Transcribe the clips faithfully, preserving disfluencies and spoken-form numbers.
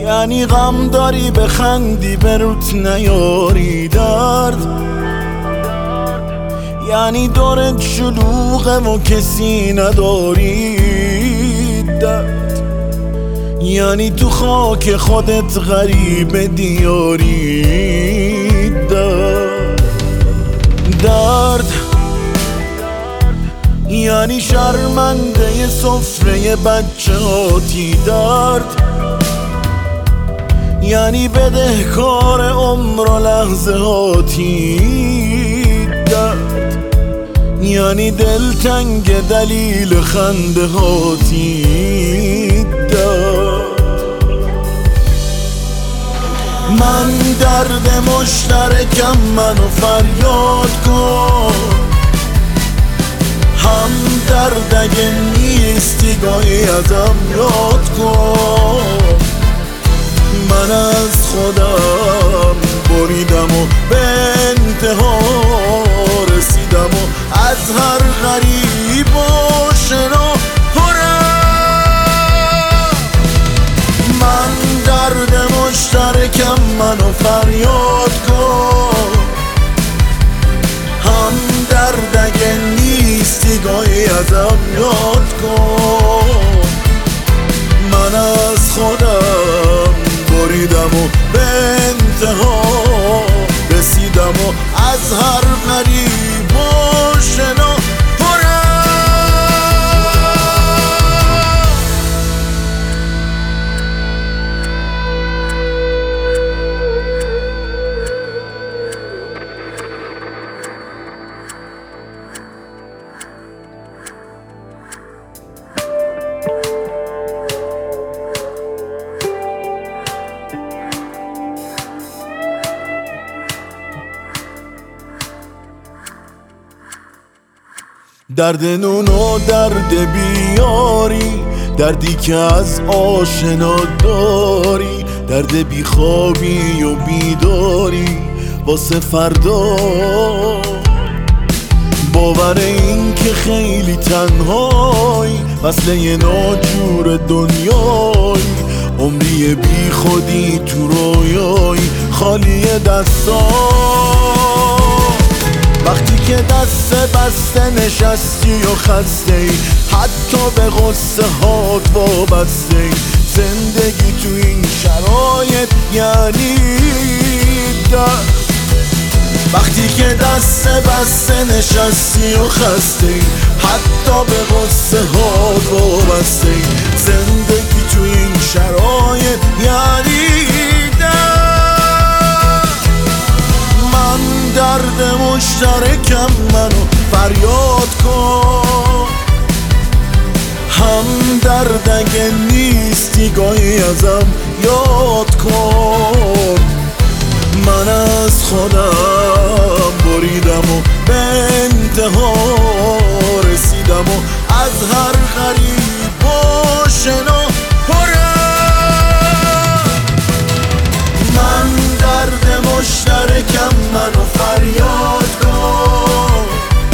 یعنی غم داری بخندی به روت نیاری درد، یعنی دورت شلوغه و کسی نداری درد، یعنی تو خاک خودت غریب دیاری درد درد، یعنی شرمنده سفره بچه هاتی درد، یعنی بدهکار عمر و لحظه هاتی درد، یعنی دلتنگ دلیل خنده هاتی درد. من درد مشترکم، منو فریاد کن، هم درد اگه نیستی گاهی ازم یاد کن. من از خودم بریدم و به انتها رسیدم و از هر غریب و شنا پرم. من درد مشترکم، منو فریاد کن، هم درد اگه نیستی گاهی ازم یاد کن. من از خودم بریدم و به انتها رسیدم و از هر غریب و شنا درد نون و درد بیاری، دردی که از آشنا داری، درد بیخوابی و بیداری واسه فردا. باور این که خیلی تنهایی، وصله ناجور دنیایی، عمری بی خودی تو رویایی، خالی دستا. وقتی که دست بسته نشستی و خسته ای، حتی به غصه هات وابسته ای، زندگی تو این شرایط یعنی درد. وقتی که دست بسته نشستی و خسته ای، حتی به غصه هات وابسته ای، زندگی تو این شرایط یعنی درد مشترکم، منو فریاد کن، هم درد اگه نیستی گاهی ازم یاد کن. من از خودم بریدم و به انتها رسیدم و از هر غریب و شنا پرم. من درد مشترکم، منو فریاد کن،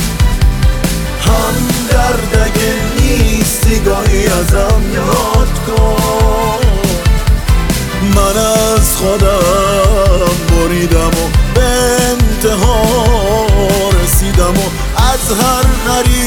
هم درد اگه نیستی گاهی ازم یاد کن. من از خودم بریدم و به انتها رسیدم و از هر غریب